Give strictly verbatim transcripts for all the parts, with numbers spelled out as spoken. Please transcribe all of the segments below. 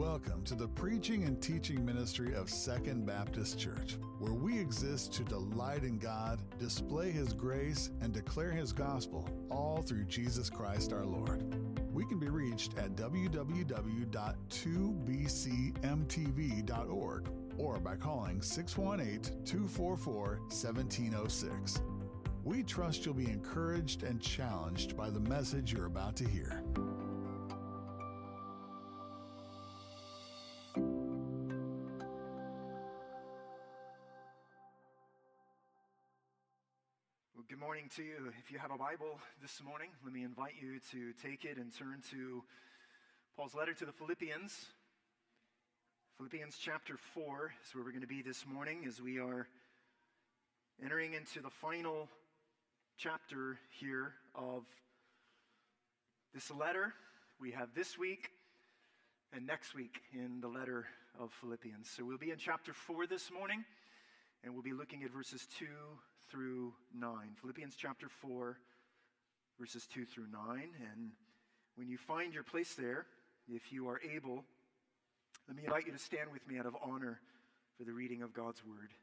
Welcome to the preaching and teaching ministry of Second Baptist Church, where we exist to delight in God, display His grace, and declare His gospel, all through Jesus Christ our Lord. We can be reached at w w w dot two b c m t v dot org or by calling six one eight, two four four, one seven zero six. We trust you'll be encouraged and challenged by the message you're about to hear. Well, good morning to you. If you have a Bible this morning, let me invite you to take it and turn to Paul's letter to the Philippians. Philippians chapter four is where we're going to be this morning as we are entering into the final chapter here of this letter. We have this week and next week in the letter of Philippians. So we'll be in chapter four this morning, and we'll be looking at verses two through nine. Philippians chapter four, verses two through nine. And when you find your place there, if you are able, let me invite you to stand with me out of honor for the reading of God's word.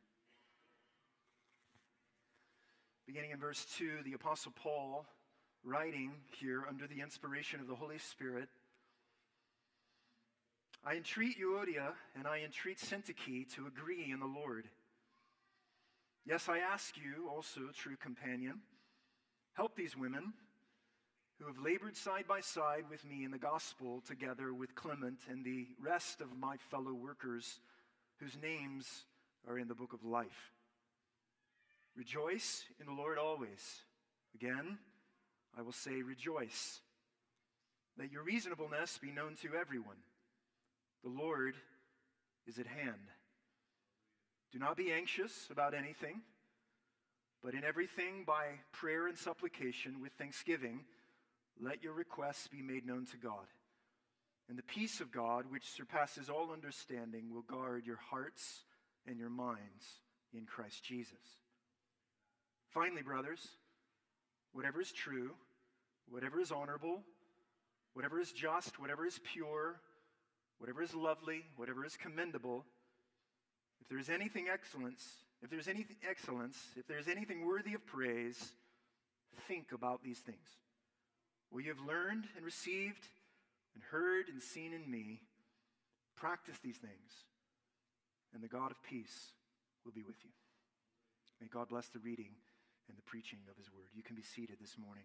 Beginning in verse two, the Apostle Paul, writing here under the inspiration of the Holy Spirit, I entreat Euodia and I entreat Syntyche to agree in the Lord. Yes, I ask you also, true companion, help these women who have labored side by side with me in the gospel together with Clement and the rest of my fellow workers whose names are in the book of life. Rejoice in the Lord always. Again, I will say rejoice. Let your reasonableness be known to everyone. The Lord is at hand. Do not be anxious about anything, but in everything by prayer and supplication with thanksgiving, let your requests be made known to God. And the peace of God, which surpasses all understanding, will guard your hearts and your minds in Christ Jesus. Finally, brothers, whatever is true, whatever is honorable, whatever is just, whatever is pure, whatever is lovely, whatever is commendable, if there is anything excellence, if there's anything excellence, if there's anything worthy of praise, think about these things. What you have learned and received and heard and seen in me, practice these things, and the God of peace will be with you. May God bless the reading and the preaching of His word. You can be seated this morning.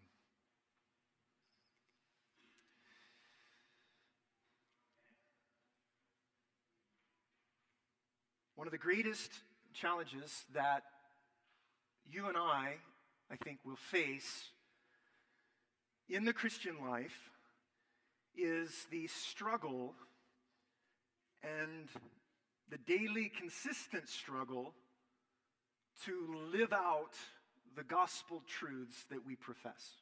One of the greatest challenges that you and I, I think, will face in the Christian life is the struggle and the daily consistent struggle to live out the gospel truths that we profess.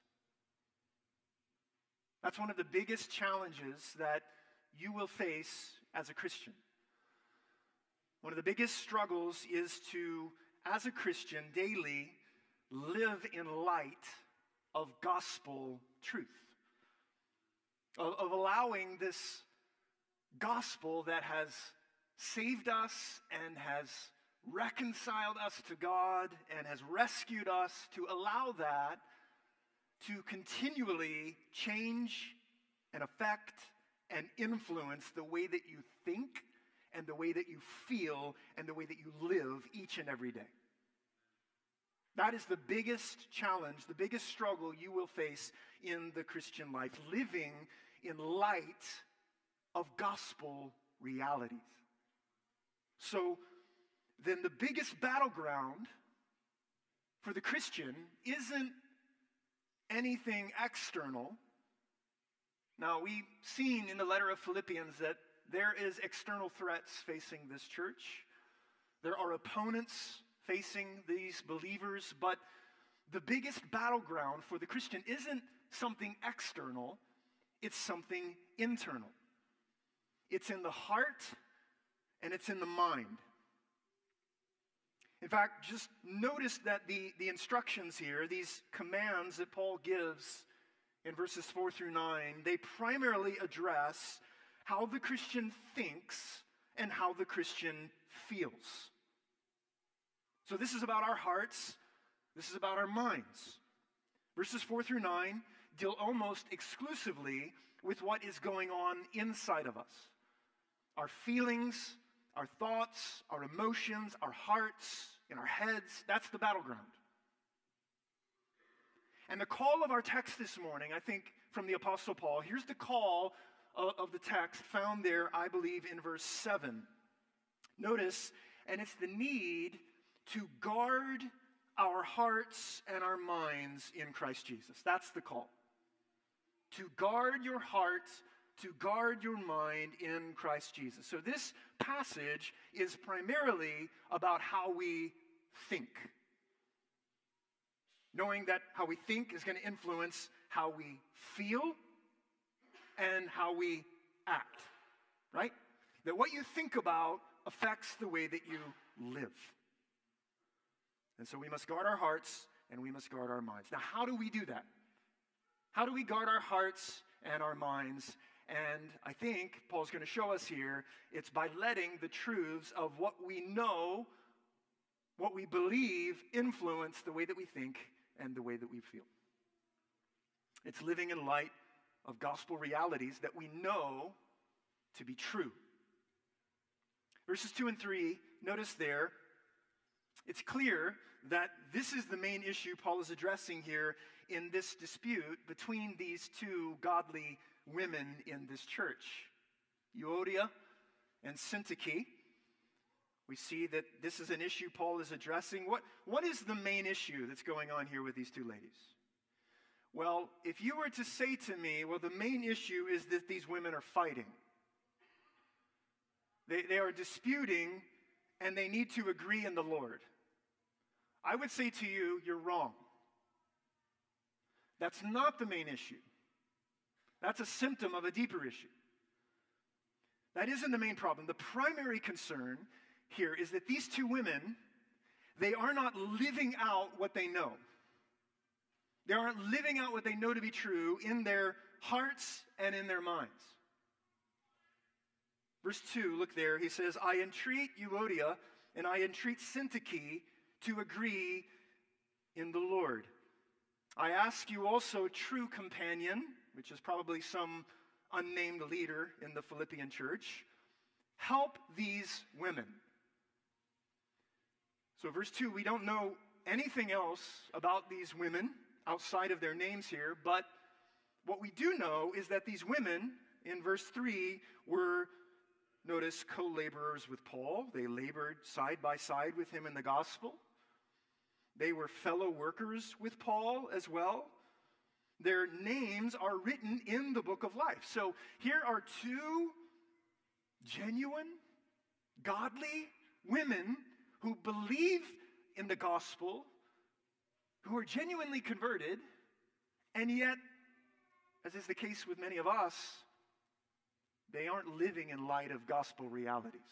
That's one of the biggest challenges that you will face as a Christian. One of the biggest struggles is to, as a Christian, daily live in light of gospel truth. Of, of allowing this gospel that has saved us and has reconciled us to God and has rescued us, to allow that to continually change and affect and influence the way that you think and the way that you feel, and the way that you live each and every day. That is the biggest challenge, the biggest struggle you will face in the Christian life, living in light of gospel realities. So, then the biggest battleground for the Christian isn't anything external. Now, we've seen in the letter of Philippians that there is external threats facing this church. There are opponents facing these believers, but the biggest battleground for the Christian isn't something external, it's something internal. It's in the heart and it's in the mind. In fact, just notice that the, the instructions here, these commands that Paul gives in verses four through nine, they primarily address how the Christian thinks and how the Christian feels. So this is about our hearts. This is about our minds. Verses four through nine deal almost exclusively with what is going on inside of us. Our feelings, our thoughts, our emotions, our hearts, in our heads, that's the battleground. And the call of our text this morning, I think, from the Apostle Paul, here's the call of, of the text found there, I believe, in verse seven. Notice, and it's the need to guard our hearts and our minds in Christ Jesus. That's the call. To guard your heart, to guard your mind in Christ Jesus. So this passage is primarily about how we think. Knowing that how we think is going to influence how we feel and how we act, right? That what you think about affects the way that you live. And so we must guard our hearts and we must guard our minds. Now, how do we do that? How do we guard our hearts and our minds? And I think Paul's going to show us here, it's by letting the truths of what we know, what we believe, influence the way that we think and the way that we feel. It's living in light of gospel realities that we know to be true. Verses two and three, notice there, it's clear that this is the main issue Paul is addressing here in this dispute between these two godly women in this church, Euodia and Syntyche. We see that this is an issue Paul is addressing. What, what is the main issue that's going on here with these two ladies? Well, if you were to say to me, well, the main issue is that these women are fighting. They, they are disputing, and they need to agree in the Lord. I would say to you, you're wrong. That's not the main issue. That's a symptom of a deeper issue. That isn't the main problem. The primary concern here is that these two women, they are not living out what they know. They aren't living out what they know to be true in their hearts and in their minds. Verse two, look there, he says, I entreat Euodia and I entreat Syntyche to agree in the Lord. I ask you also, true companion, which is probably some unnamed leader in the Philippian church, help these women. So verse two, we don't know anything else about these women outside of their names here, but what we do know is that these women, in verse three, were, notice, co-laborers with Paul. They labored side by side with him in the gospel. They were fellow workers with Paul as well. Their names are written in the book of life. So here are two genuine, godly women who believe in the gospel, who are genuinely converted, and yet, as is the case with many of us, they aren't living in light of gospel realities.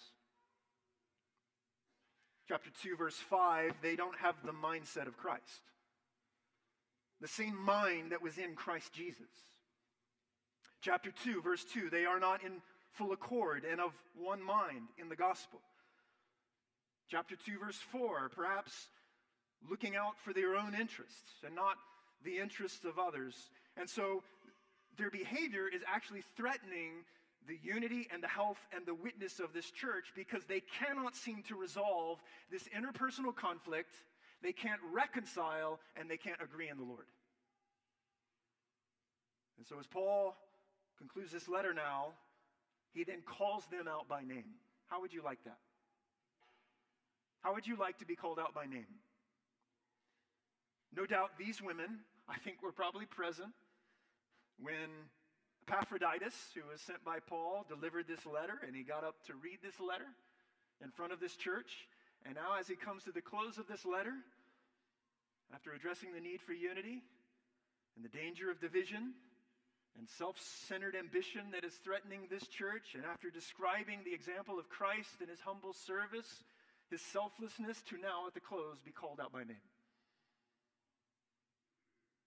Chapter two, verse five, they don't have the mindset of Christ. The same mind that was in Christ Jesus. Chapter two, verse two, they are not in full accord and of one mind in the gospel. Chapter two, verse four, perhaps looking out for their own interests and not the interests of others. And so their behavior is actually threatening the unity and the health and the witness of this church because they cannot seem to resolve this interpersonal conflict. They can't reconcile and they can't agree in the Lord. And so as Paul concludes this letter now, he then calls them out by name. How would you like that? How would you like to be called out by name? No doubt these women, I think, were probably present when Epaphroditus, who was sent by Paul, delivered this letter, and he got up to read this letter in front of this church. And now as he comes to the close of this letter, after addressing the need for unity and the danger of division and self-centered ambition that is threatening this church, and after describing the example of Christ and his humble service, his selflessness, to now at the close be called out by name.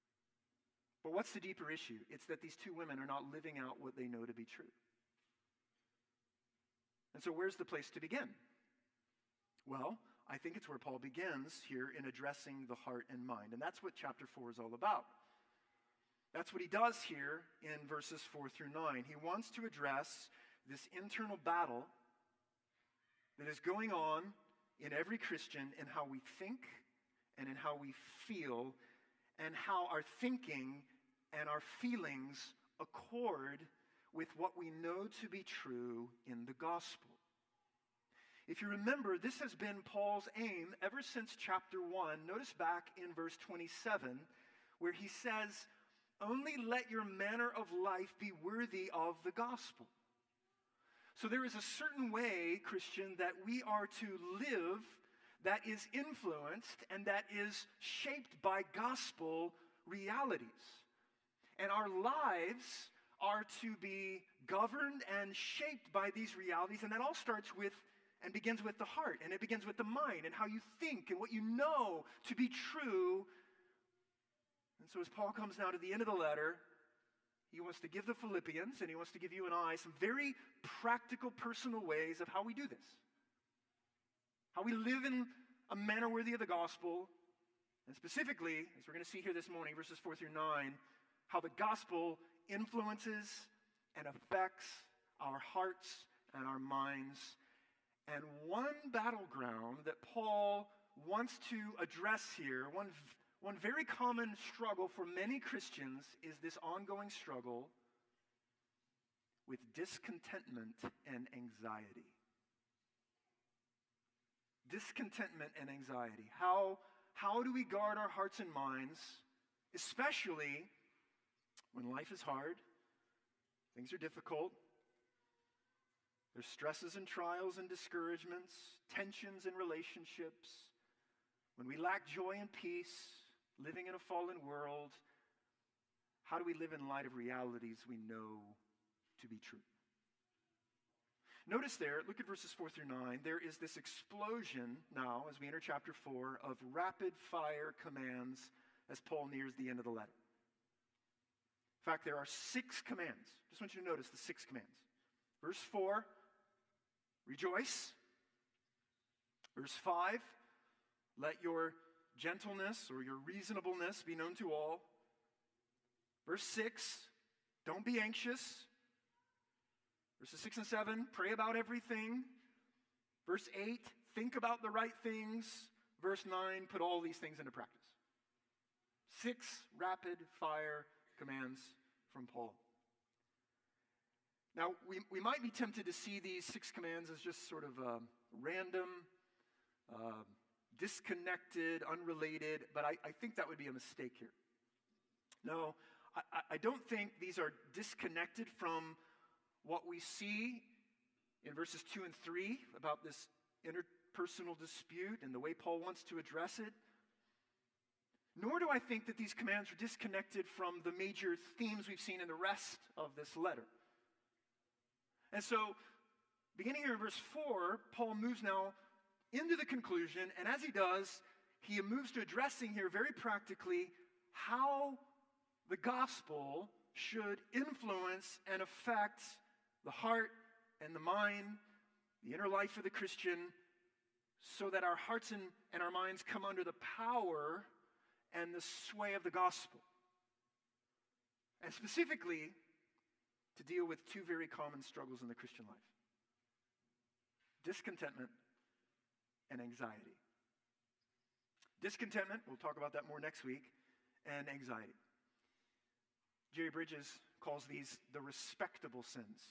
But what's the deeper issue? It's that these two women are not living out what they know to be true. And so where's the place to begin? Well, I think it's where Paul begins here in addressing the heart and mind. And that's what chapter four is all about. That's what he does here in verses four through nine. He wants to address this internal battle that is going on in every Christian in how we think and in how we feel and how our thinking and our feelings accord with what we know to be true in the gospel. If you remember, this has been Paul's aim ever since chapter one. Notice back in verse twenty-seven, where he says, "Only let your manner of life be worthy of the gospel." So there is a certain way, Christian, that we are to live that is influenced and that is shaped by gospel realities. And our lives are to be governed and shaped by these realities, and that all starts with and begins with the heart, and it begins with the mind, and how you think, and what you know to be true. And so as Paul comes now to the end of the letter, he wants to give the Philippians, and he wants to give you and I some very practical, personal ways of how we do this. How we live in a manner worthy of the gospel, and specifically, as we're going to see here this morning, verses four through nine, how the gospel influences and affects our hearts and our minds. And one battleground that Paul wants to address here, one, one very common struggle for many Christians, is this ongoing struggle with discontentment and anxiety. Discontentment and anxiety. How, how do we guard our hearts and minds, especially when life is hard, things are difficult, there's stresses and trials and discouragements, tensions in relationships, when we lack joy and peace, living in a fallen world? How do we live in light of realities we know to be true? Notice there, look at verses four through nine, there is this explosion now, as we enter chapter four, of rapid-fire commands as Paul nears the end of the letter. In fact, there are six commands. Just want you to notice the six commands. Verse four, rejoice. Verse five, let your gentleness or your reasonableness be known to all. Verse six, don't be anxious. Verses six and seven, pray about everything. Verse eight, think about the right things. Verse nine, put all these things into practice. Six rapid-fire commands from Paul. Now, we, we might be tempted to see these six commands as just sort of uh, random, uh, disconnected, unrelated, but I, I think that would be a mistake here. No, I, I don't think these are disconnected from what we see in verses two and three about this interpersonal dispute and the way Paul wants to address it. Nor do I think that these commands are disconnected from the major themes we've seen in the rest of this letter. And so, beginning here in verse four, Paul moves now into the conclusion, and as he does, he moves to addressing here very practically how the gospel should influence and affect the heart and the mind, the inner life of the Christian, so that our hearts and, and our minds come under the power and the sway of the gospel. And specifically, to deal with two very common struggles in the Christian life: discontentment and anxiety. Discontentment, we'll talk about that more next week, and anxiety. Jerry Bridges calls these the respectable sins.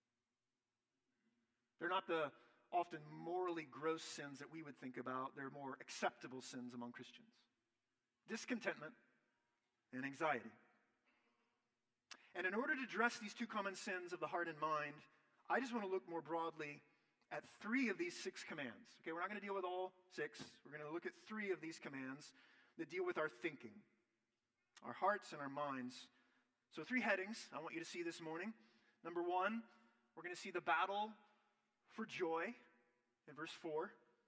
They're not the often morally gross sins that we would think about. They're more acceptable sins among Christians. Discontentment and anxiety. And in order to address these two common sins of the heart and mind, I just want to look more broadly at three of these six commands. Okay, we're not going to deal with all six. We're going to look at three of these commands that deal with our thinking, our hearts and our minds. So three headings I want you to see this morning. Number one, we're going to see the battle for joy in verse four.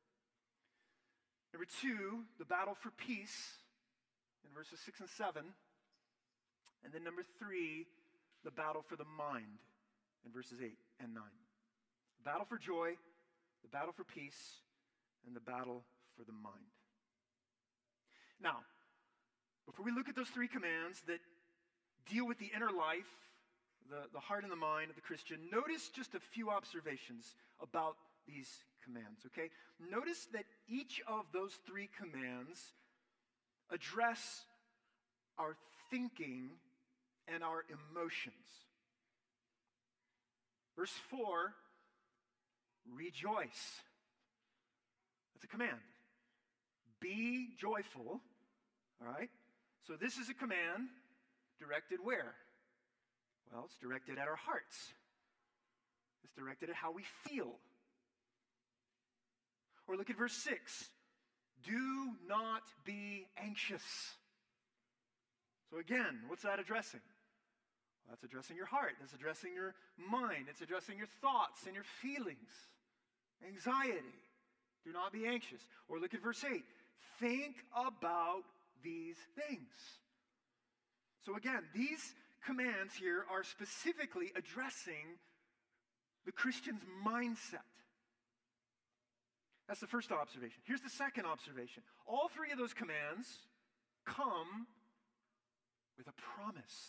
Number two, the battle for peace in verses six and seven. And then number three, the battle for the mind in verses eight and nine. The battle for joy, the battle for peace, and the battle for the mind. Now, before we look at those three commands that deal with the inner life, the, the heart and the mind of the Christian, notice just a few observations about these commands, okay? Notice that each of those three commands address our thinking and our emotions. Verse four, rejoice. That's a command. Be joyful, all right? So this is a command directed where? Well, it's directed at our hearts. It's directed at how we feel. Or look at verse six. Do not be anxious. So again, what's that addressing? Well, that's addressing your heart. That's addressing your mind. It's addressing your thoughts and your feelings. Anxiety. Do not be anxious. Or look at verse eight. Think about these things. So again, these commands here are specifically addressing the Christian's mindset. That's the first observation. Here's the second observation. All three of those commands come with a promise.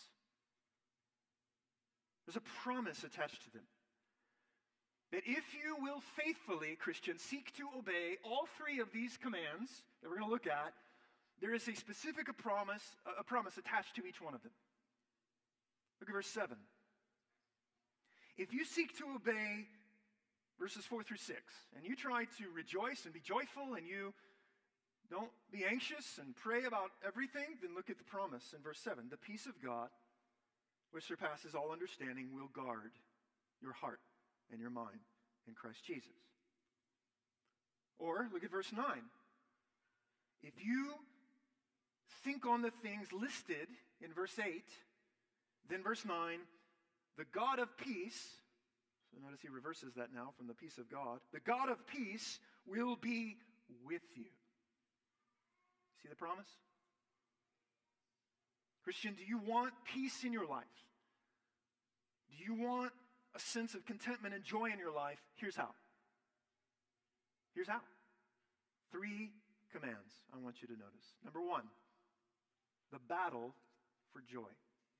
There's a promise attached to them. That if you will faithfully, Christian, seek to obey all three of these commands that we're going to look at, there is a specific a promise, a promise attached to each one of them. Look at verse seven. If you seek to obey verses four through six, and you try to rejoice and be joyful, and you don't be anxious and pray about everything, then look at the promise in verse seven. The peace of God, which surpasses all understanding, will guard your heart and your mind in Christ Jesus. Or look at verse nine. If you think on the things listed in verse eight, then verse nine, the God of peace, so notice he reverses that now from the peace of God, the God of peace will be with you. See the promise? Christian, do you want peace in your life? Do you want a sense of contentment and joy in your life? Here's how. Here's how. Three commands I want you to notice. Number one, the battle for joy.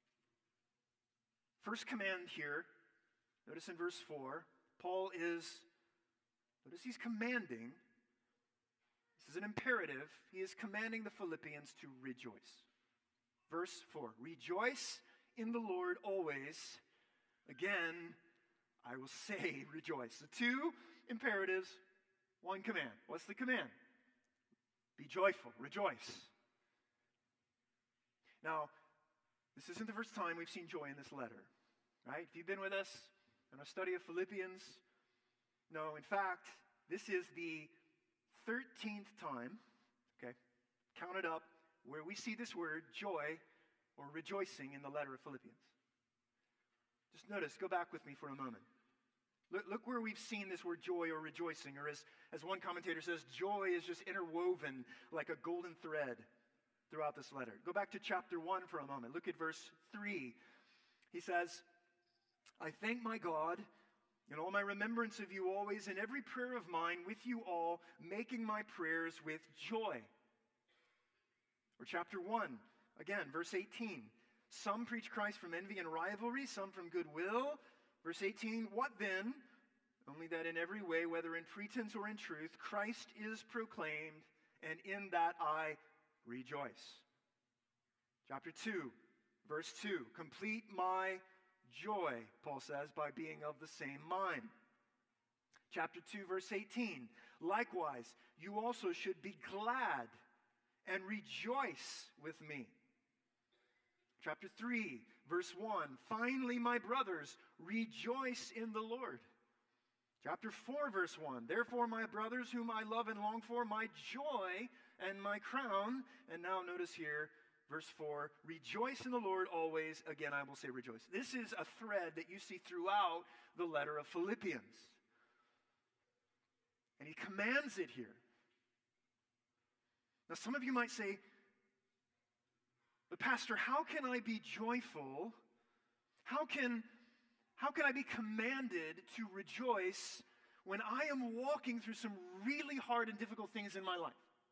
First command here, notice in verse four, Paul is, notice he's commanding, this is an imperative, he is commanding the Philippians to rejoice. Verse four, rejoice in the Lord always. Again, I will say rejoice. So two imperatives, one command. What's the command? Be joyful, rejoice. Now, this isn't the first time we've seen joy in this letter, right? If you've been with us in our study of Philippians, no, in fact, this is the thirteenth time, okay, counted up, where we see this word joy or rejoicing in the letter of Philippians. Just notice, go back with me for a moment. Look, look where we've seen this word joy or rejoicing, or as, as one commentator says, joy is just interwoven like a golden thread throughout this letter. Go back to chapter one for a moment. Look at verse three. He says, I thank my God in all my remembrance of you always, in every prayer of mine with you all, making my prayers with joy. Or chapter one, again, verse eighteen. Some preach Christ from envy and rivalry, some from goodwill. Verse eighteen, what then? Only that in every way, whether in pretense or in truth, Christ is proclaimed, and in that I rejoice. Chapter two, verse two, complete my joy, Paul says, by being of the same mind. Chapter two, verse eighteen, likewise, you also should be glad and rejoice with me. Chapter three, verse one, finally, my brothers, rejoice in the Lord. Chapter four, verse one, therefore, my brothers, whom I love and long for, my joy and my crown. And now notice here, verse four, rejoice in the Lord always. Again, I will say rejoice. This is a thread that you see throughout the letter of Philippians. And he commands it here. Now, some of you might say, but Pastor, how can I be joyful? How can How can I be commanded to rejoice when I am walking through some really hard and difficult things in my life?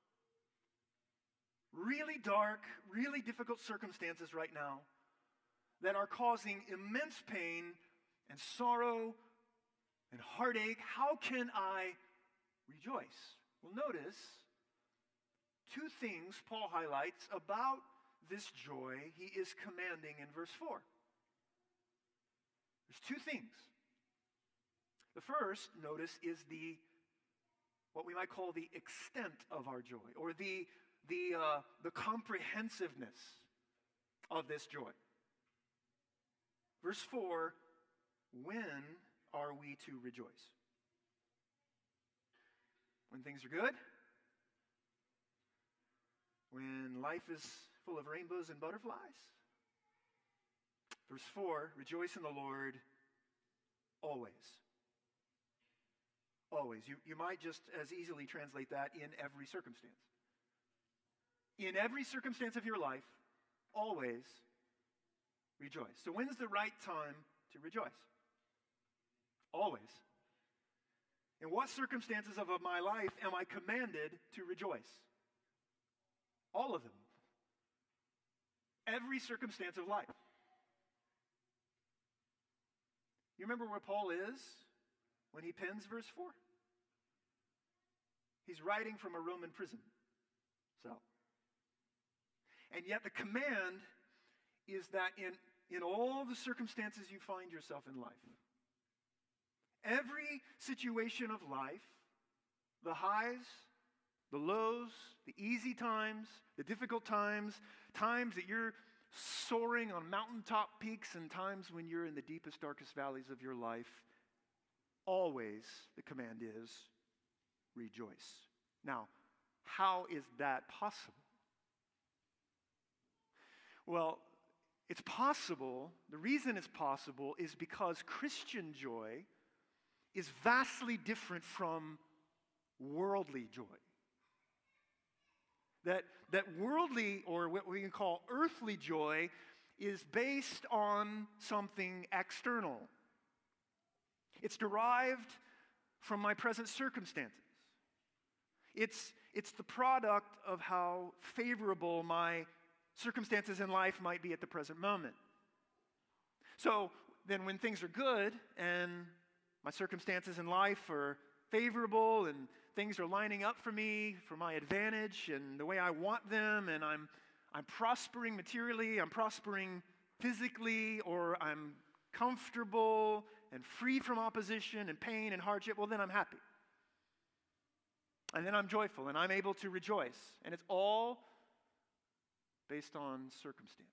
Really dark, really difficult circumstances right now that are causing immense pain and sorrow and heartache. How can I rejoice? Well, notice two things Paul highlights about this joy he is commanding in verse four. There's two things. The first, notice, is the, what we might call the extent of our joy, or the, the, uh, the comprehensiveness of this joy. Verse four, when are we to rejoice? When things are good? When life is full of rainbows and butterflies? Verse four, rejoice in the Lord always. Always. You, you might just as easily translate that in every circumstance. In every circumstance of your life, always rejoice. So when's the right time to rejoice? Always. In what circumstances of my life am I commanded to rejoice? All of them. Every circumstance of life. You remember where Paul is when he pens verse four? He's writing from a Roman prison cell. And yet the command is that in, in all the circumstances you find yourself in life, every situation of life, the highs, the lows, the easy times, the difficult times, times that you're soaring on mountaintop peaks, and times when you're in the deepest, darkest valleys of your life, always the command is rejoice. Now, how is that possible? Well, it's possible, the reason it's possible is because Christian joy is vastly different from worldly joy. That, that worldly, or what we can call earthly joy, is based on something external. It's derived from my present circumstances. It's, it's the product of how favorable my circumstances in life might be at the present moment. So then when things are good and my circumstances in life are favorable and things are lining up for me, for my advantage and the way I want them, and I'm, I'm prospering materially, I'm prospering physically, or I'm comfortable and free from opposition and pain and hardship, well, then I'm happy. And then I'm joyful and I'm able to rejoice. And it's all based on circumstances.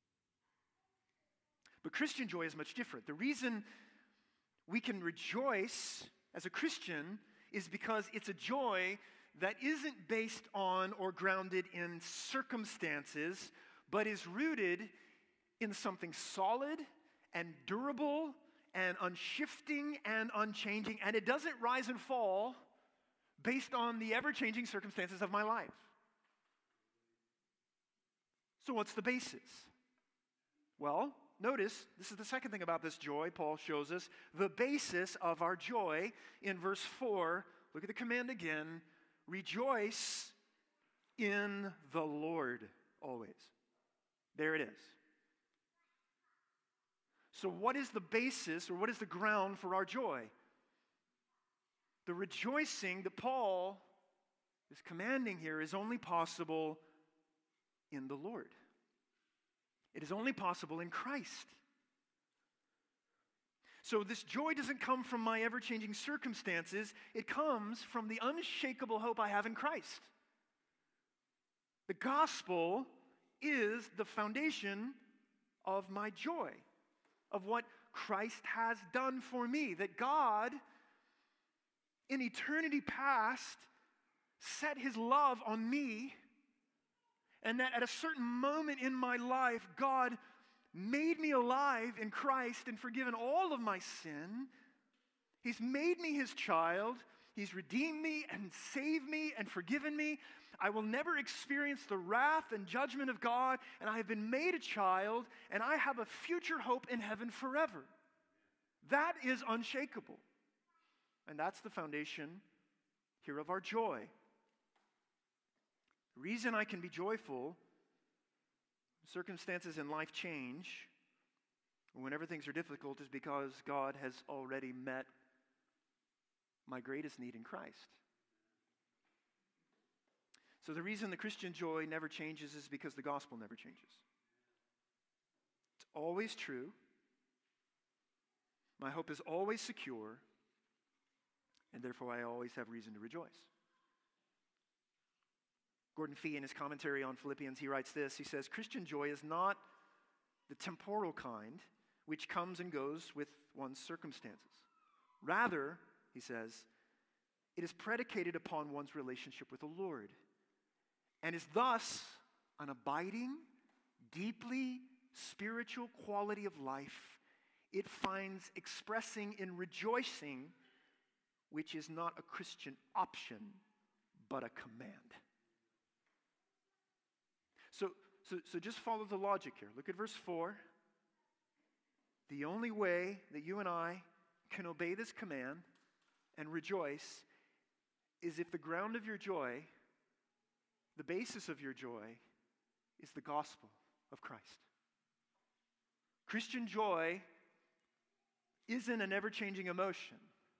But Christian joy is much different. The reason we can rejoice as a Christian is because it's a joy that isn't based on or grounded in circumstances, but is rooted in something solid and durable and unshifting and unchanging, and it doesn't rise and fall based on the ever-changing circumstances of my life. So what's the basis? Well, notice, this is the second thing about this joy Paul shows us. The basis of our joy in verse four, look at the command again, rejoice in the Lord always. There it is. So what is the basis, or what is the ground for our joy? The rejoicing that Paul is commanding here is only possible in the Lord. It is only possible in Christ. So this joy doesn't come from my ever-changing circumstances. It comes from the unshakable hope I have in Christ. The gospel is the foundation of my joy, of what Christ has done for me. That God, in eternity past, set his love on me, and that at a certain moment in my life, God made me alive in Christ and forgiven all of my sin. He's made me his child. He's redeemed me and saved me and forgiven me. I will never experience the wrath and judgment of God, and I have been made a child, and I have a future hope in heaven forever. That is unshakable. And that's the foundation here of our joy. The reason I can be joyful, circumstances in life change, whenever things are difficult, is because God has already met my greatest need in Christ. So the reason the Christian joy never changes is because the gospel never changes. It's always true. My hope is always secure, and therefore I always have reason to rejoice. Gordon Fee, in his commentary on Philippians, he writes this. He says, Christian joy is not the temporal kind which comes and goes with one's circumstances. Rather, he says, it is predicated upon one's relationship with the Lord and is thus an abiding, deeply spiritual quality of life it finds expressing in rejoicing, which is not a Christian option, but a command. So, so, so just follow the logic here. Look at verse four. The only way that you and I can obey this command and rejoice is if the ground of your joy, the basis of your joy, is the gospel of Christ. Christian joy isn't an ever-changing emotion.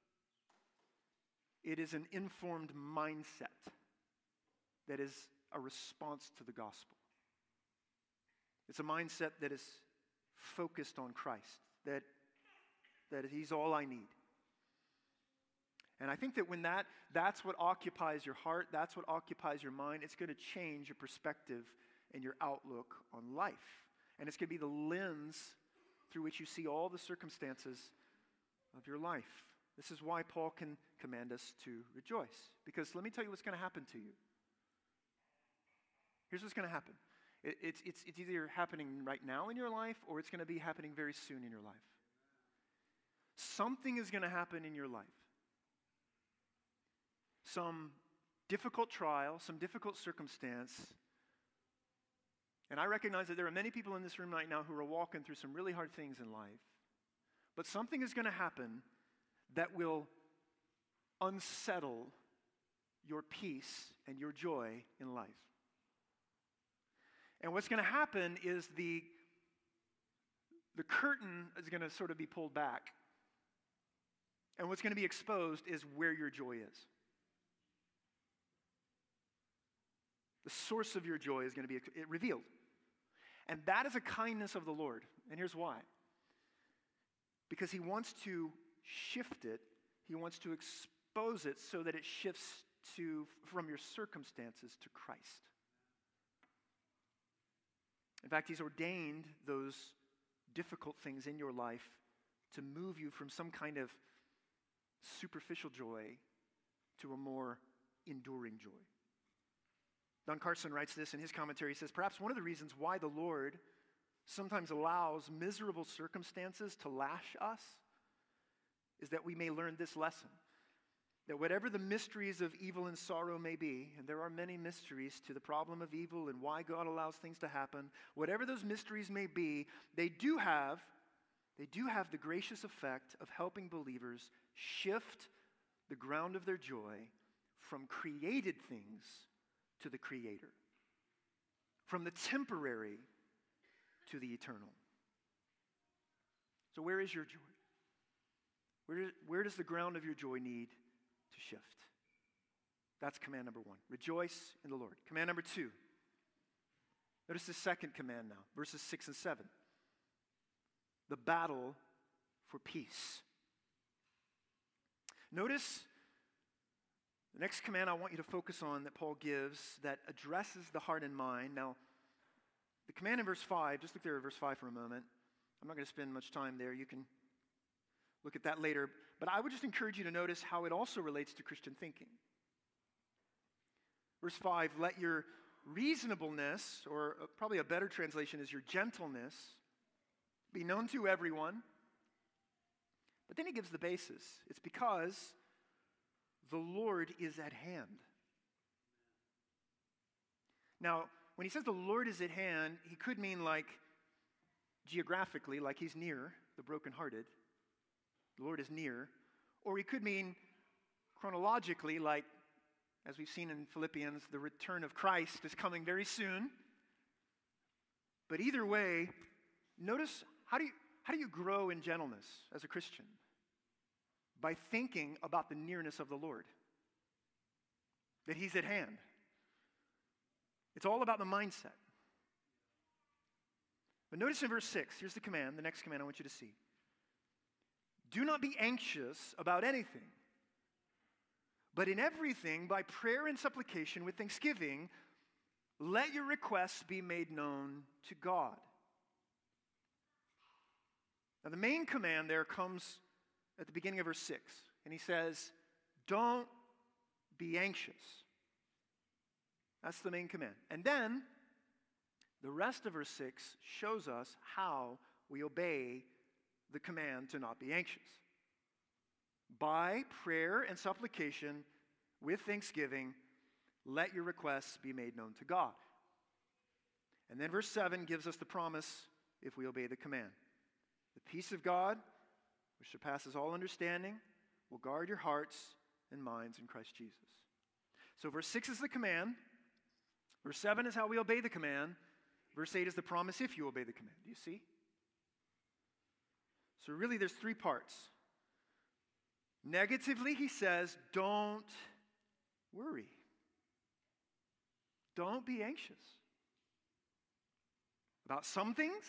It is an informed mindset that is a response to the gospel. It's a mindset that is focused on Christ, that, that He's all I need. And I think that when that, that's what occupies your heart, that's what occupies your mind, it's going to change your perspective and your outlook on life. And it's going to be the lens through which you see all the circumstances of your life. This is why Paul can command us to rejoice. Because let me tell you what's going to happen to you. Here's what's going to happen. It, it's, it's, it's either happening right now in your life or it's going to be happening very soon in your life. Something is going to happen in your life. Some difficult trial, some difficult circumstance. And I recognize that there are many people in this room right now who are walking through some really hard things in life. But something is going to happen that will unsettle your peace and your joy in life. And what's going to happen is the, the curtain is going to sort of be pulled back. And what's going to be exposed is where your joy is. The source of your joy is going to be revealed. And that is a kindness of the Lord. And here's why. Because He wants to shift it. He wants to expose it so that it shifts to, from your circumstances to Christ. In fact, He's ordained those difficult things in your life to move you from some kind of superficial joy to a more enduring joy. Don Carson writes this in his commentary. He says, perhaps one of the reasons why the Lord sometimes allows miserable circumstances to lash us is that we may learn this lesson. That whatever the mysteries of evil and sorrow may be, and there are many mysteries to the problem of evil and why God allows things to happen, whatever those mysteries may be, they do have, they do have the gracious effect of helping believers shift the ground of their joy from created things to the Creator, from the temporary to the eternal. So where is your joy? Where, where does the ground of your joy need to shift? That's command number one. Rejoice in the Lord. Command number two. Notice the second command now, verses six and seven. The battle for peace. Notice the next command I want you to focus on that Paul gives that addresses the heart and mind. Now, the command in verse five, just look there at verse five for a moment. I'm not going to spend much time there. You can look at that later. But I would just encourage you to notice how it also relates to Christian thinking. Verse five, let your reasonableness, or probably a better translation is your gentleness, be known to everyone. But then he gives the basis. It's because the Lord is at hand. Now, when he says the Lord is at hand, he could mean like geographically, like He's near the brokenhearted. the Lord is near, or he could mean chronologically, like, as we've seen in Philippians, the return of Christ is coming very soon. But either way, notice, how do you, how do you grow in gentleness as a Christian? By thinking about the nearness of the Lord, that he's at hand. It's all about the mindset. But notice in verse six, here's the command, the next command I want you to see. Do not be anxious about anything, but in everything, by prayer and supplication with thanksgiving, let your requests be made known to God. Now the main command there comes at the beginning of verse six, and he says, don't be anxious. That's the main command. And then, the rest of verse six shows us how we obey the command to not be anxious. By prayer and supplication with thanksgiving, let your requests be made known to God. And then verse seven gives us the promise if we obey the command. The peace of God, which surpasses all understanding, will guard your hearts and minds in Christ Jesus. So verse six is the command. Verse seven is how we obey the command. Verse eight is the promise if you obey the command. Do you see? So really there's three parts. Negatively, he says, don't worry. Don't be anxious about some things,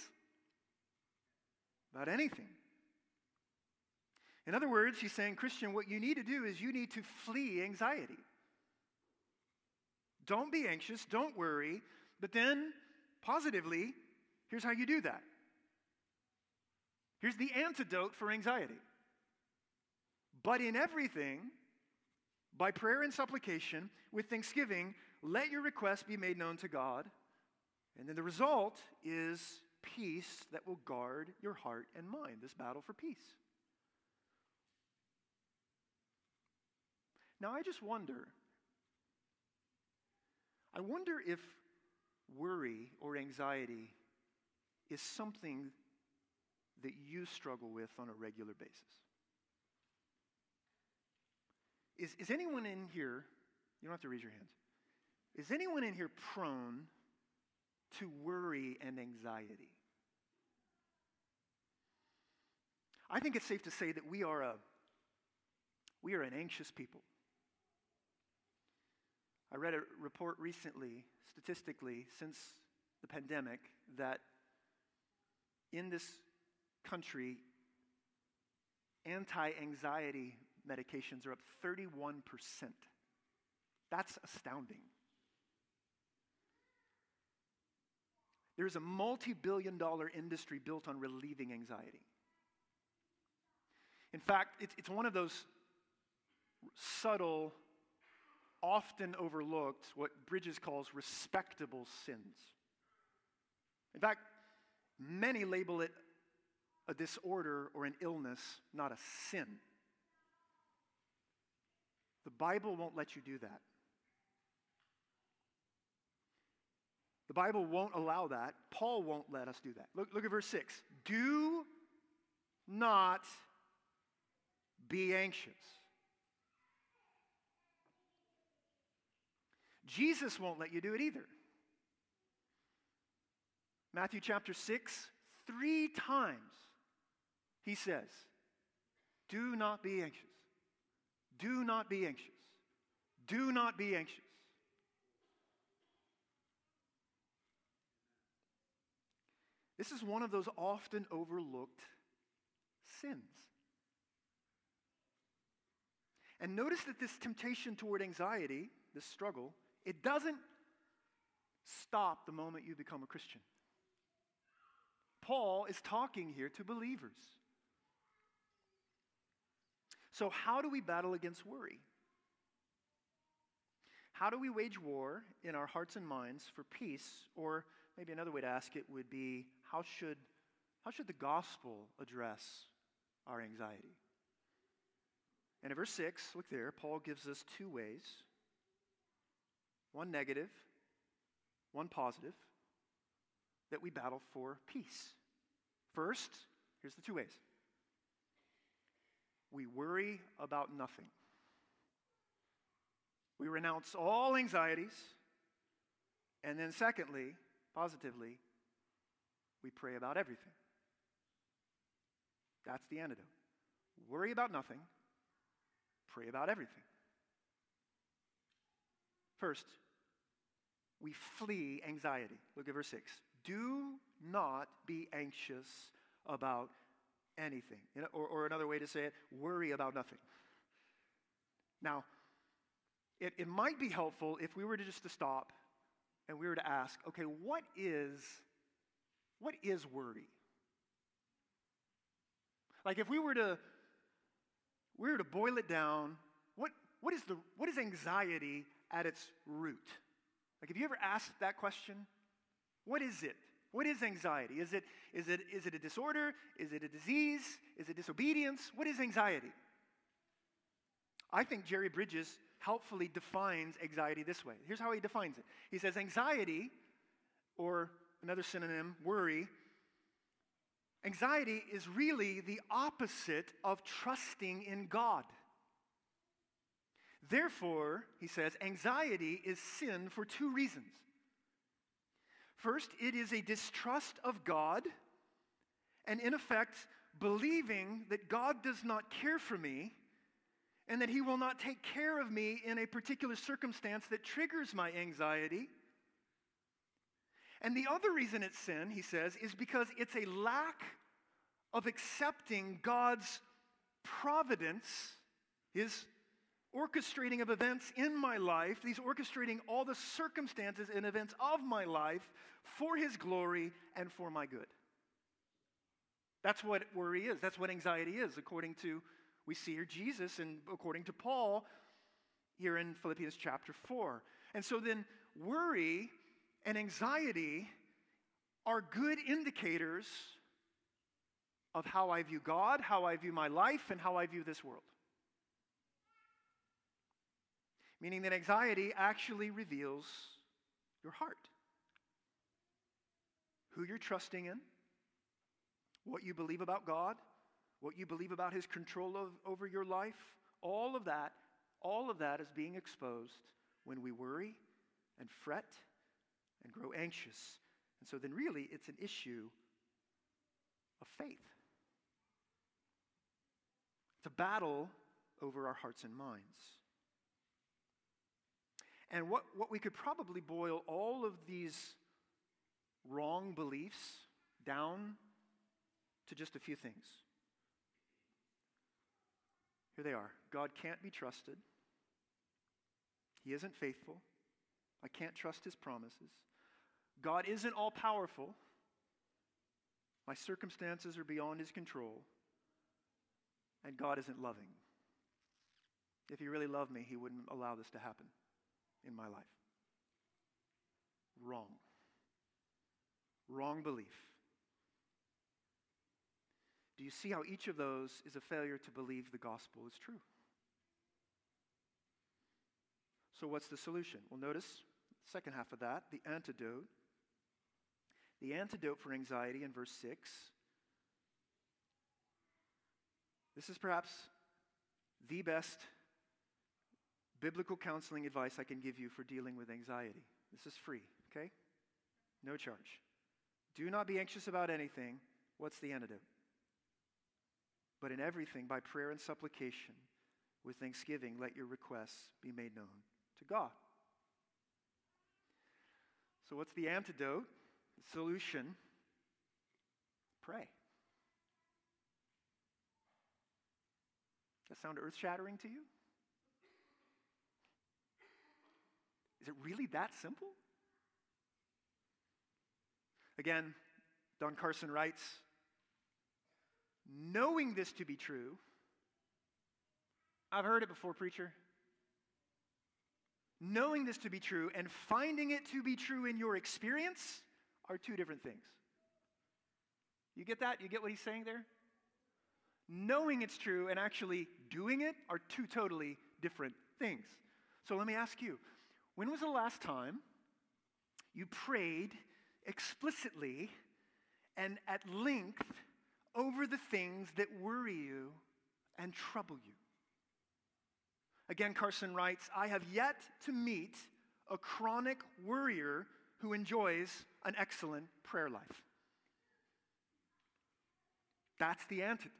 about anything. In other words, he's saying, Christian, what you need to do is you need to flee anxiety. Don't be anxious, don't worry, but then, positively, here's how you do that. Here's the antidote for anxiety. But in everything, by prayer and supplication, with thanksgiving, let your requests be made known to God. And then the result is peace that will guard your heart and mind, this battle for peace. Now, I just wonder, I wonder if worry or anxiety is something that you struggle with on a regular basis. Is, is anyone in here, you don't have to raise your hands, is anyone in here prone to worry and anxiety? I think it's safe to say that we are a we are an anxious people. I read a report recently, statistically, since the pandemic, that in this country, anti-anxiety medications are up thirty-one percent. That's astounding. There's a multi-billion dollar industry built on relieving anxiety. In fact, it's, it's one of those subtle, often overlooked, what Bridges calls respectable sins. In fact, many label it a disorder or an illness, not a sin. The Bible won't let you do that. The Bible won't allow that. Paul won't let us do that. Look, look at verse six. Do not be anxious. Jesus won't let you do it either. Matthew chapter six, three times he says, do not be anxious. Do not be anxious. Do not be anxious. This is one of those often overlooked sins. And notice that this temptation toward anxiety, this struggle, it doesn't stop the moment you become a Christian. Paul is talking here to believers. So how do we battle against worry? How do we wage war in our hearts and minds for peace? Or maybe another way to ask it would be, how should, how should the gospel address our anxiety? And in verse six, look there, Paul gives us two ways. One negative, one positive, that we battle for peace. First, here's the two ways. we worry about nothing. We renounce all anxieties. And then secondly, positively, we pray about everything. That's the antidote. Worry about nothing. Pray about everything. First, we flee anxiety. Look at verse six. Do not be anxious about anything. You know, or, or another way to say it, worry about nothing. Now, it, it might be helpful if we were to just to stop and we were to ask, okay, what is, what is worry? Like if we were to, we were to boil it down, what, what is the, what is anxiety at its root? Like, have you ever asked that question? What is it? What is anxiety? Is it, is it, is it a disorder? Is it a disease? Is it disobedience? What is anxiety? I think Jerry Bridges helpfully defines anxiety this way. Here's how he defines it. He says anxiety, or another synonym, worry, anxiety is really the opposite of trusting in God. Therefore, he says, anxiety is sin for two reasons. First, it is a distrust of God, and in effect, believing that God does not care for me, and that he will not take care of me in a particular circumstance that triggers my anxiety. And the other reason it's sin, he says, is because it's a lack of accepting God's providence, his orchestrating of events in my life, these orchestrating all the circumstances and events of my life for his glory and for my good. That's what worry is. That's what anxiety is, according to, we see here Jesus, and according to Paul here in Philippians chapter four. And so then worry and anxiety are good indicators of how I view God, how I view my life, and how I view this world. Meaning that anxiety actually reveals your heart. Who you're trusting in, what you believe about God, what you believe about his control of, over your life, all of that, all of that is being exposed when we worry and fret and grow anxious. And so then really it's an issue of faith. It's a battle over our hearts and minds. And what, what we could probably boil all of these wrong beliefs down to just a few things. Here they are. God can't be trusted. He isn't faithful. I can't trust his promises. God isn't all-powerful. My circumstances are beyond his control. And God isn't loving. If he really loved me, he wouldn't allow this to happen in my life. Wrong. Wrong belief. Do you see how each of those is a failure to believe the gospel is true? So what's the solution? Well, notice the second half of that, the antidote. The antidote for anxiety in verse six. This is perhaps the best biblical counseling advice I can give you for dealing with anxiety. This is free, okay? No charge. Do not be anxious about anything. What's the antidote? But in everything, by prayer and supplication, with thanksgiving, let your requests be made known to God. So what's the antidote? The solution? Pray. Does that sound earth-shattering to you? Is it really that simple? Again, Don Carson writes, knowing this to be true, I've heard it before, preacher. Knowing this to be true and finding it to be true in your experience are two different things. You get that? You get what he's saying there? Knowing it's true and actually doing it are two totally different things. So let me ask you, when was the last time you prayed explicitly and at length over the things that worry you and trouble you. Again, Carson writes, I have yet to meet a chronic worrier who enjoys an excellent prayer life. That's the antidote.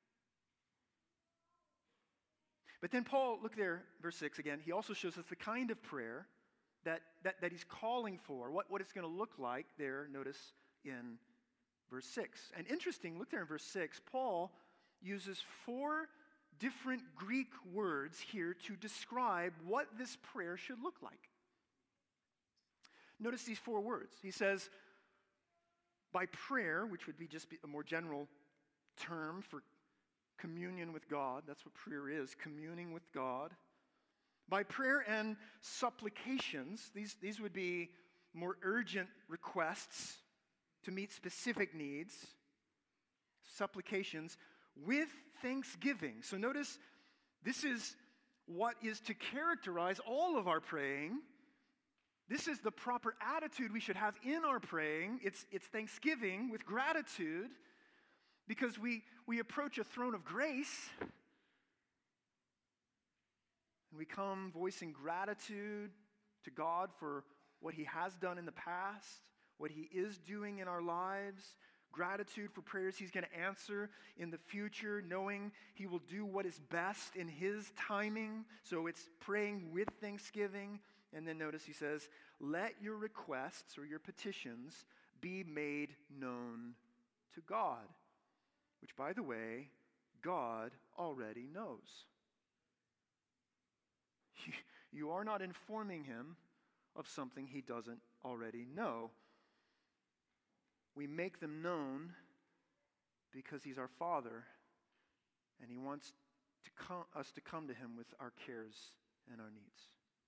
But then Paul, look there, verse six again, he also shows us the kind of prayer that, that, that he's calling for, what, what it's going to look like there, notice in verse six. And interesting, look there in verse six, Paul uses four different Greek words here to describe what this prayer should look like. Notice these four words. He says, by prayer, which would be just a more general term for communion with God. That's what prayer is, communing with God. By prayer and supplications, these, these would be more urgent requests to meet specific needs. Supplications with thanksgiving. So notice, this is what is to characterize all of our praying. This is the proper attitude we should have in our praying. It's, it's thanksgiving with gratitude, because we, we approach a throne of grace, and we come voicing gratitude to God for what He has done in the past, what He is doing in our lives, gratitude for prayers He's going to answer in the future, knowing He will do what is best in His timing. So it's praying with thanksgiving. And then notice he says, let your requests or your petitions be made known to God, which, by the way, God already knows. You are not informing Him of something He doesn't already know. We make them known because He's our Father, and He wants to come, us to come to Him with our cares and our needs.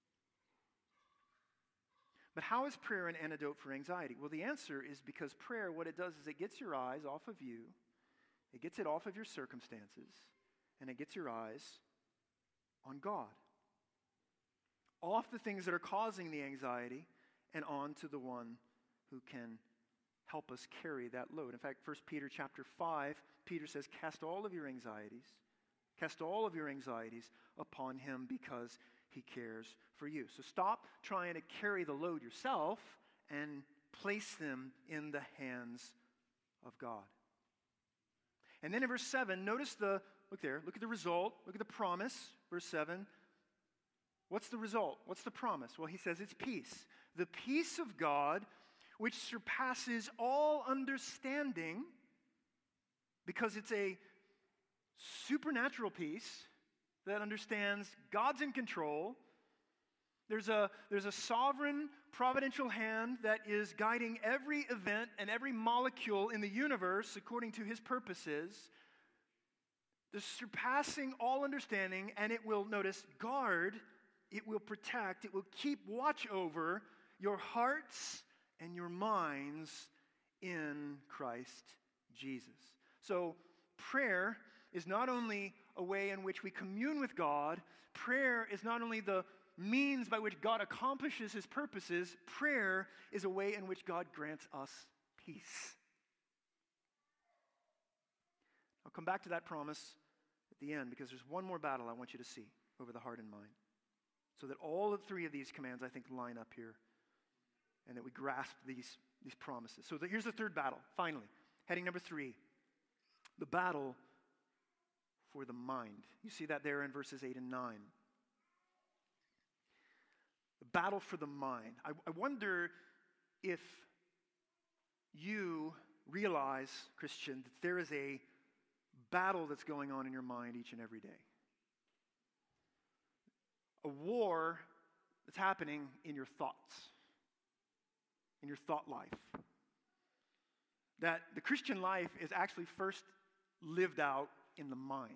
But how is prayer an antidote for anxiety? Well, the answer is because prayer, what it does is it gets your eyes off of you, it gets it off of your circumstances, and it gets your eyes on God. Off the things that are causing the anxiety and on to the one who can help us carry that load. In fact, First Peter chapter five, Peter says, cast all of your anxieties, cast all of your anxieties upon Him because He cares for you. So stop trying to carry the load yourself and place them in the hands of God. And then in verse seven, notice the, look there, look at the result, look at the promise, verse seven. What's the result? What's the promise? Well, he says it's peace. The peace of God, which surpasses all understanding, because it's a supernatural peace that understands God's in control. There's a, there's a sovereign, providential hand that is guiding every event and every molecule in the universe according to His purposes. The surpassing all understanding, and it will, notice, guard, it will protect, it will keep watch over your hearts and your minds in Christ Jesus. So prayer is not only a way in which we commune with God. Prayer is not only the means by which God accomplishes His purposes. Prayer is a way in which God grants us peace. I'll come back to that promise at the end, because there's one more battle I want you to see over the heart and mind, so that all of three of these commands, I think, line up here, and that we grasp these, these promises. So the, here's the third battle, finally. Heading number three, the battle for the mind. You see that there in verses eight and nine. The battle for the mind. I, I wonder if you realize, Christian, that there is a battle that's going on in your mind each and every day. A war that's happening in your thoughts, in your thought life. That the Christian life is actually first lived out in the mind.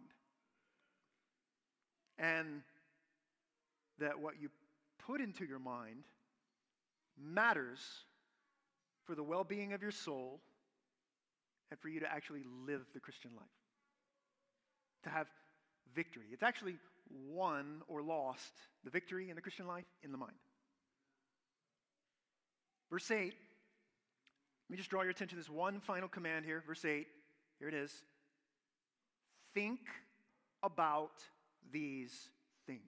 And that what you put into your mind matters for the well-being of your soul and for you to actually live the Christian life. To have victory. It's actually won or lost, the victory in the Christian life, in the mind. Verse eight, let me just draw your attention to this one final command here. Verse eight, here it is. Think about these things.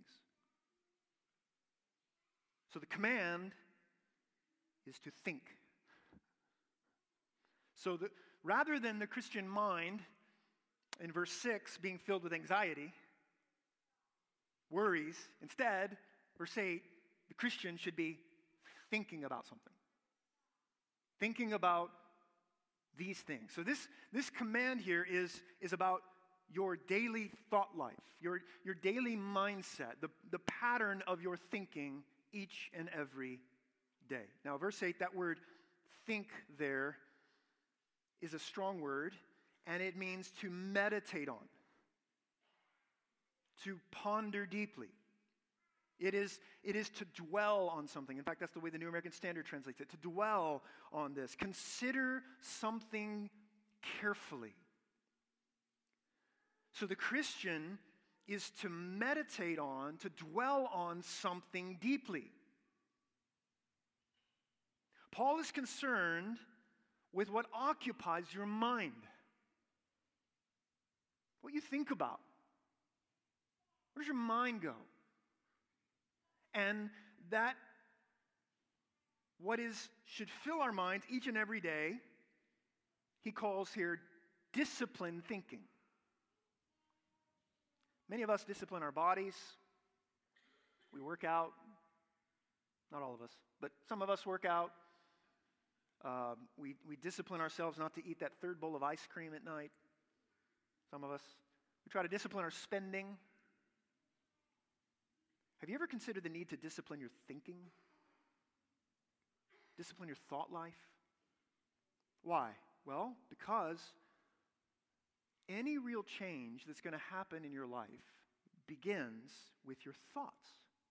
So the command is to think. So the, rather than the Christian mind, in verse six, being filled with anxiety, worries, instead, verse eight, the Christian should be thinking about something. Thinking about these things. So this, this command here is, is about your daily thought life, your, your daily mindset, the, the pattern of your thinking each and every day. Now, verse eight, that word think there is a strong word, and it means to meditate on, to ponder deeply. It is, it is to dwell on something. In fact, that's the way the New American Standard translates it, to dwell on this. Consider something carefully. So the Christian is to meditate on, to dwell on something deeply. Paul is concerned with what occupies your mind, what you think about. Where does your mind go? And that what is should fill our minds each and every day, he calls here disciplined thinking. Many of us discipline our bodies. We work out. Not all of us, but some of us work out. Uh, we, we discipline ourselves not to eat that third bowl of ice cream at night. Some of us. We try to discipline our spending. Have you ever considered the need to discipline your thinking? Discipline your thought life? Why? Well, because any real change that's going to happen in your life begins with your thoughts.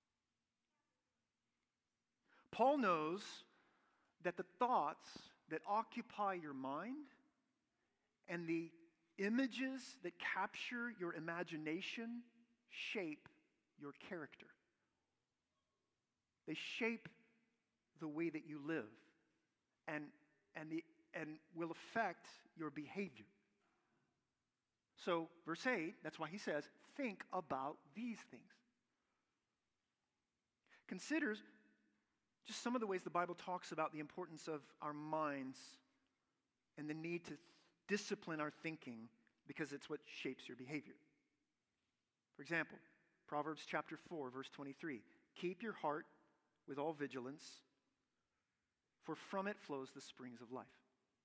Paul knows that the thoughts that occupy your mind and the images that capture your imagination shape your character. They shape the way that you live and, and, the, and will affect your behavior. So, verse eight, that's why he says, think about these things. Consider just some of the ways the Bible talks about the importance of our minds and the need to discipline our thinking because it's what shapes your behavior. For example, Proverbs chapter four, verse twenty-three. Keep your heart with all vigilance, for from it flows the springs of life.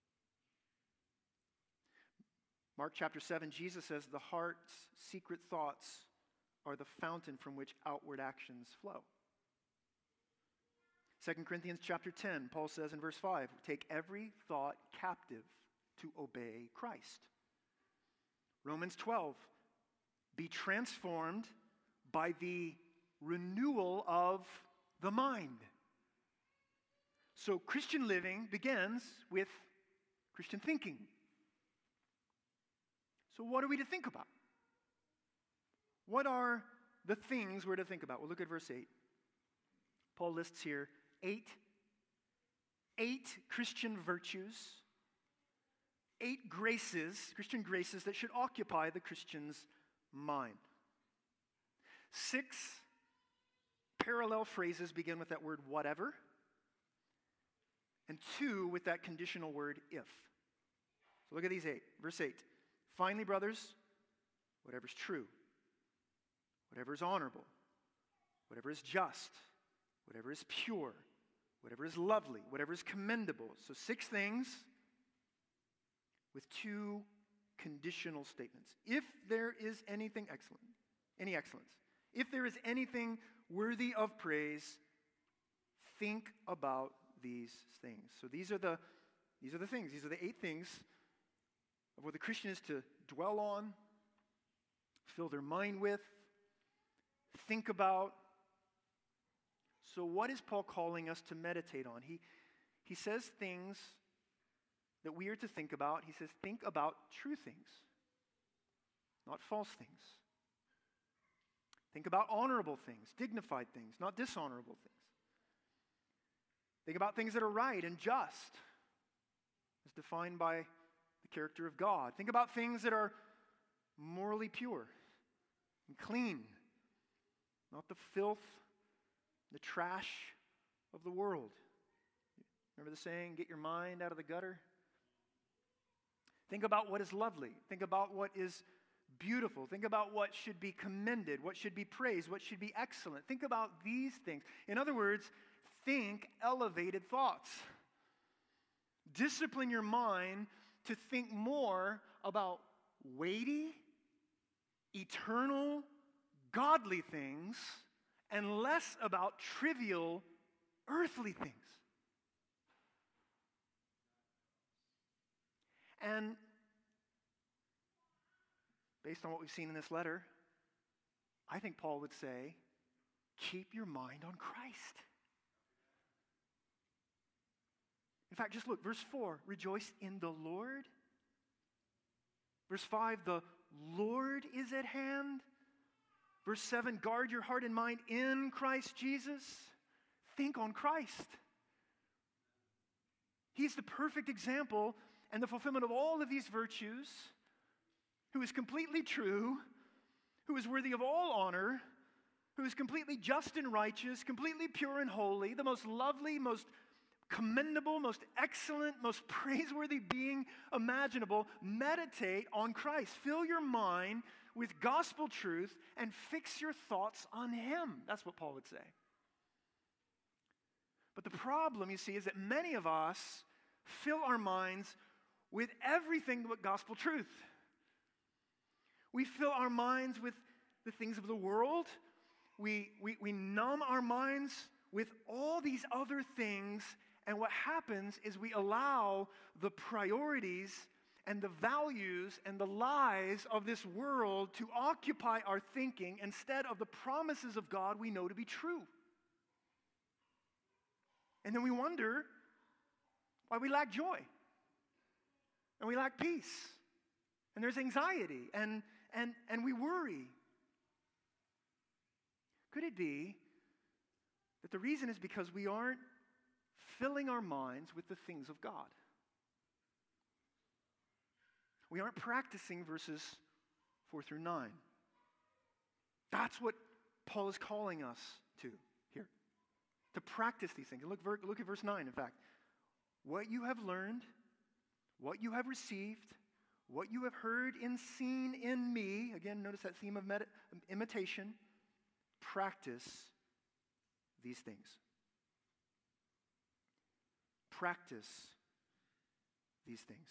Mark chapter seven, Jesus says the heart's secret thoughts are the fountain from which outward actions flow. Second Corinthians chapter ten, Paul says in verse five, take every thought captive to obey Christ. Romans twelve, be transformed by the renewal of the mind. So Christian living begins with Christian thinking. So what are we to think about? What are the things we're to think about? Well, look at verse eight. Paul lists here eight, eight Christian virtues, eight graces, Christian graces that should occupy the Christian's mind. Six parallel phrases begin with that word whatever, and two with that conditional word if. So look at these eight. Verse eight. Finally, brothers, whatever is true, whatever is honorable, whatever is just, whatever is pure, whatever is lovely, whatever is commendable. So six things with two conditional statements. If there is anything excellent, any excellence, if there is anything worthy of praise, think about these things. So these are the these are the things. These are the eight things of what the Christian is to dwell on, fill their mind with, think about. So what is Paul calling us to meditate on? He, he says things that we are to think about. He says, think about true things, not false things. Think about honorable things, dignified things, not dishonorable things. Think about things that are right and just, as defined by the character of God. Think about things that are morally pure, clean, not the filth, the trash of the world. Remember the saying, get your mind out of the gutter? Think about what is lovely. Think about what is beautiful. Think about what should be commended, what should be praised, what should be excellent. Think about these things. In other words, think elevated thoughts. Discipline your mind to think more about weighty, eternal, godly things and less about trivial, earthly things. And based on what we've seen in this letter, I think Paul would say, keep your mind on Christ. In fact, just look, verse four, rejoice in the Lord. Verse five, the Lord is at hand. Verse seven, guard your heart and mind in Christ Jesus. Think on Christ. He's the perfect example and the fulfillment of all of these virtues, who is completely true, who is worthy of all honor, who is completely just and righteous, completely pure and holy, the most lovely, most commendable, most excellent, most praiseworthy being imaginable. Meditate on Christ. Fill your mind with gospel truth and fix your thoughts on Him. That's what Paul would say. But the problem, you see, is that many of us fill our minds with everything but gospel truth. We fill our minds with the things of the world. We, we, we numb our minds with all these other things, and what happens is we allow the priorities and the values and the lies of this world to occupy our thinking instead of the promises of God we know to be true. And then we wonder why we lack joy, and we lack peace, and there's anxiety, and, and, and we worry. Could it be that the reason is because we aren't filling our minds with the things of God? We aren't practicing verses four through nine. That's what Paul is calling us to here, to practice these things. And look, look at verse nine, in fact. What you have learned, what you have received, what you have heard and seen in me, again, notice that theme of med- imitation, practice these things. Practice these things.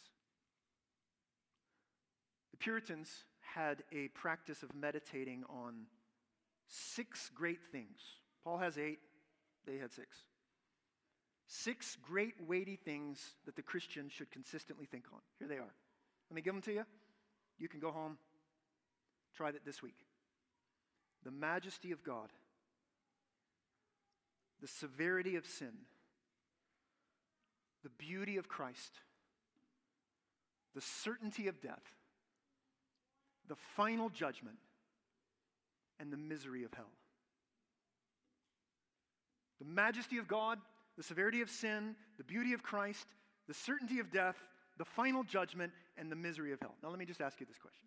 The Puritans had a practice of meditating on six great things. Paul has eight, they had six. Six great weighty things that the Christian should consistently think on. Here they are. Let me give them to you. You can go home, try that this week. The majesty of God, the severity of sin, the beauty of Christ, the certainty of death, the final judgment, and the misery of hell. The majesty of God, the severity of sin, the beauty of Christ, the certainty of death, the final judgment, and the misery of hell. Now let me just ask you this question.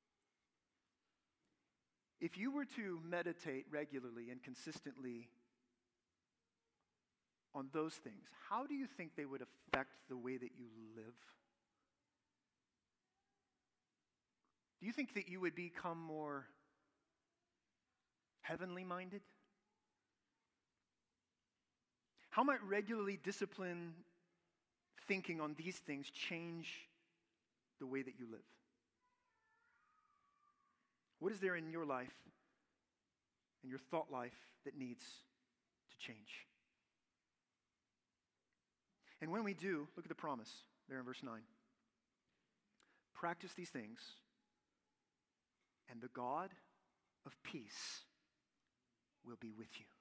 If you were to meditate regularly and consistently on those things, how do you think they would affect the way that you live? Do you think that you would become more heavenly minded? How might regularly disciplined thinking on these things change the way that you live? What is there in your life and your thought life that needs to change? And when we do, look at the promise there in verse nine. Practice these things, and the God of peace will be with you.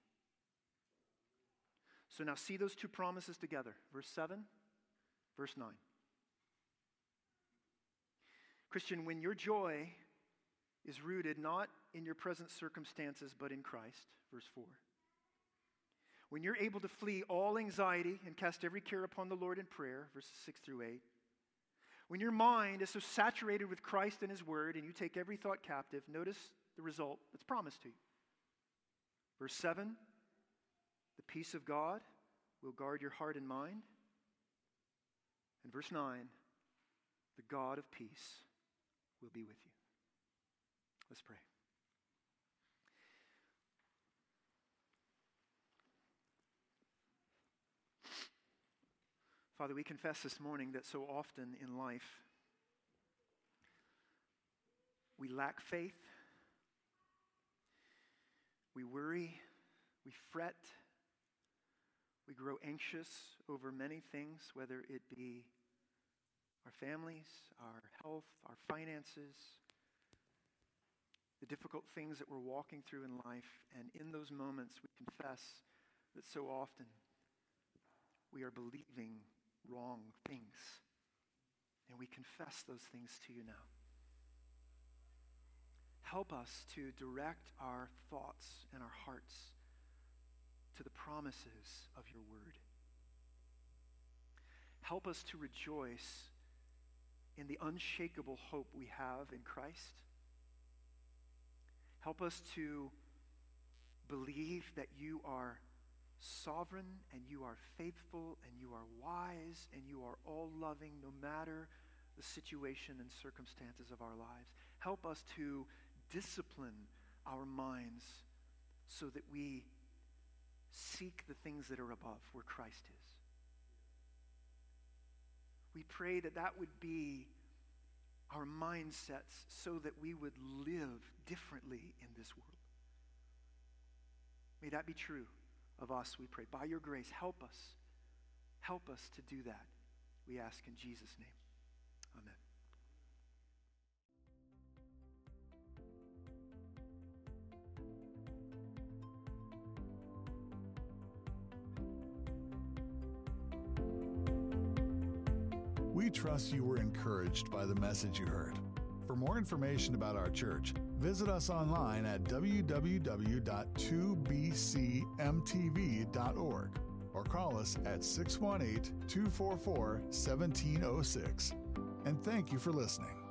So now see those two promises together. Verse seven, verse nine. Christian, when your joy is rooted not in your present circumstances, but in Christ, verse four. When you're able to flee all anxiety and cast every care upon the Lord in prayer, verses six through eight. When your mind is so saturated with Christ and His Word, and you take every thought captive, notice the the result that's promised to you. Verse seven, the peace of God will guard your heart and mind. And verse nine, the God of peace will be with you. Let's pray. Father, we confess this morning that so often in life we lack faith, we worry, we fret, we grow anxious over many things, whether it be our families, our health, our finances, the difficult things that we're walking through in life. And in those moments, we confess that so often we are believing wrong things. And we confess those things to you now. Help us to direct our thoughts and our hearts to the promises of your word. Help us to rejoice in the unshakable hope we have in Christ. Help us to believe that you are sovereign and you are faithful and you are wise and you are all-loving no matter the situation and circumstances of our lives. Help us to discipline our minds so that we seek the things that are above, where Christ is. We pray that that would be our mindsets so that we would live differently in this world. May that be true of us, we pray. By your grace, help us. Help us to do that. We ask in Jesus' name. Amen. We trust you were encouraged by the message you heard. For more information about our church, visit us online at w w w dot two b c m t v dot org or call us at six one eight, two four four, one seven zero six. And thank you for listening.